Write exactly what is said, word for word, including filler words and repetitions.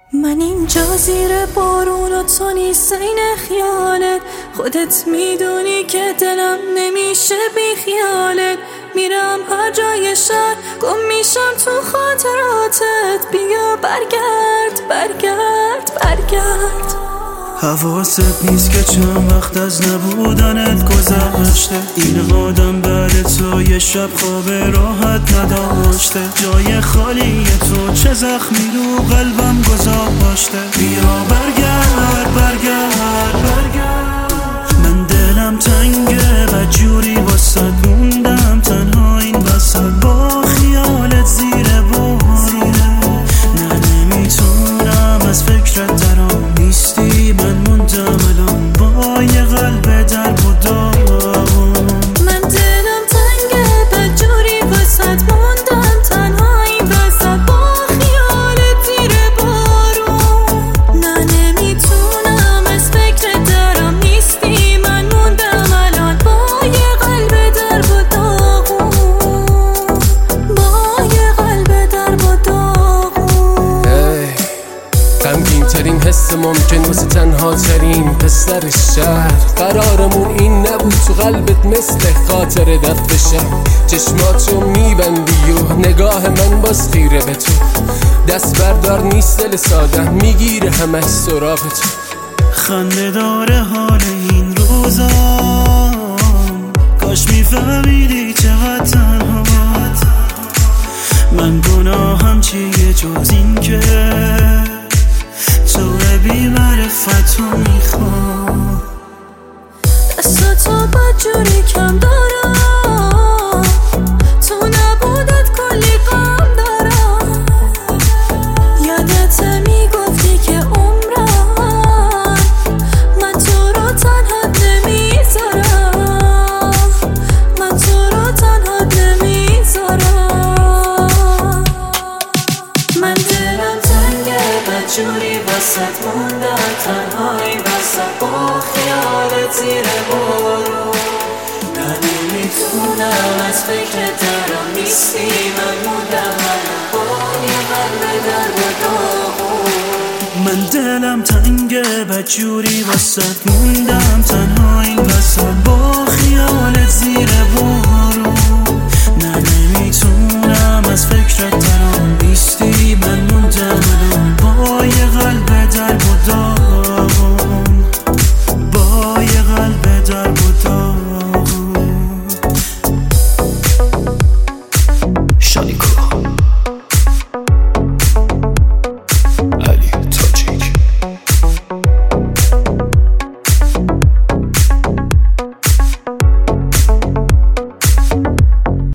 من اینجا زیر بارون و تو نیستین خیالت، خودت میدونی که دلم نمیشه بی خیالت. میرم هر جای شهر گم میشم تو خاطراتت، بیا برگرد برگرد برگرد. حواست نیست که چند وقت از نبودنت گذشته، این آدم بعد تو یه شب خواب راحت نداشته. جای خالی تو چه زخمی رو قلبم گذاشته، بیا برگرد برگرد برگرد. من دلم تنگه بدجوری واسد موندم تنها این وسط با خیالت زیر بارون. نه نمیتونم از فکرت درام نیستی، من موندم الان با یه قلب در بودم. من دلم تنگه بدجوری واسد موندم تنها این وسط با خیالت زیر بارون. نه نمیتونم از فکر درم نیستی، من موندم الان با یه قلب در بودم، با یه قلب در بودم. غمگین ترین حس ممکن واسه تنها ترین پسر شهر، قرارمون این نبود تو قلبت مثل خاطر دفت شم. چشماتو میبندی و نگاه من باز خیره به تو، دست بردار نیست دل ساده میگیره همش سراغ تو. خنده داره حال این روزا، کاش میفهمیدی چقدر تنها من. گناهم چیه جز این که تو بی معرفتو میخوام. دستاتو بدجوری کم دارم، تو نبودت کلی غم دارم. یادت میگفتی که عمرم من تو رو تنها نمیذارم، من تو رو تنها نمیذارم. من دلم تنگه بدجوری واسد موندم تنهایی واسد با خیالت زیر بارون. نه نمیتونم از فکر درم نیستی، من موندم من با یه قلب در بودم. من دلم تنگه بدجوری واسد موندم تنهایی واسد با خیالت زیر بارون.